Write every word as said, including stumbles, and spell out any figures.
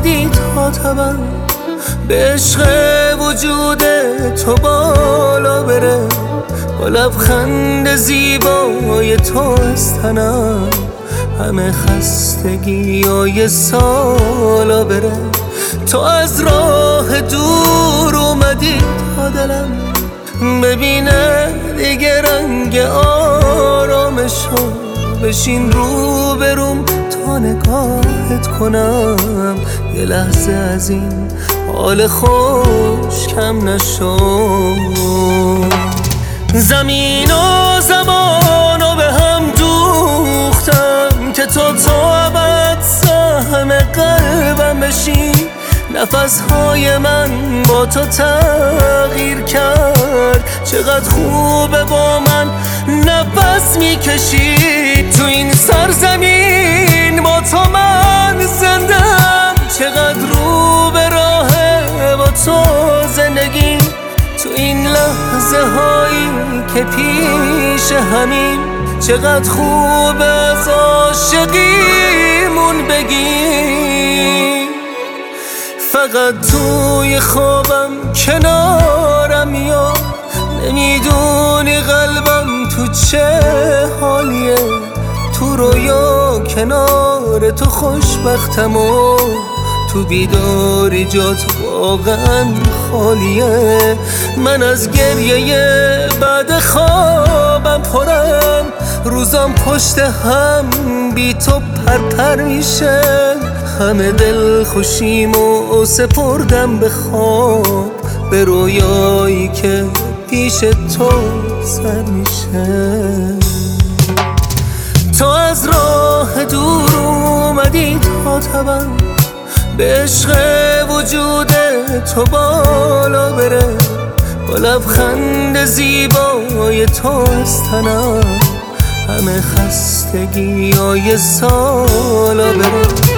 اومدی تا تبم به عشق وجود تو بالا بره، با لبخند زیبای تو از تنم همه خستگی های سالا بره. تو از راه دور اومدی تا دلم ببینه دیگه رنگ آرامشو، بشین رو بروم تا نگاهت کنم، یه لحظه از این حال خوش کم نشو. زمین و زمانو به هم دوختم که تو تا ابد سهم قلبم بشی، نفسهای من با تو تغییر کرد، چقدر خوبه با من نفس میکشی. تو این سرزمین با تو من زندم، چقدر رو به راهه با تو زندگی. تو این لحظه هایی که پیش همین، چقدر خوب از عاشقیمون بگی. فقط توی خوابم کنارم میاد، نمیدونی قلبم تو چه حالیه. تو رویا کنار تو خوشبختم و تو بیداری جات واقعا خالیه. من از گریه بعد خوابم پرم، روزام پشت هم بی تو پرپر میشه، همه دل خوشیمو سپردم به خواب، به رویایی که پیش تو سر میشه. تو از راه دور اومدی تا تبم به عشق وجود تو بالا بره، با لبخند زیبای تو از تنم همه خستگی های سالا بره.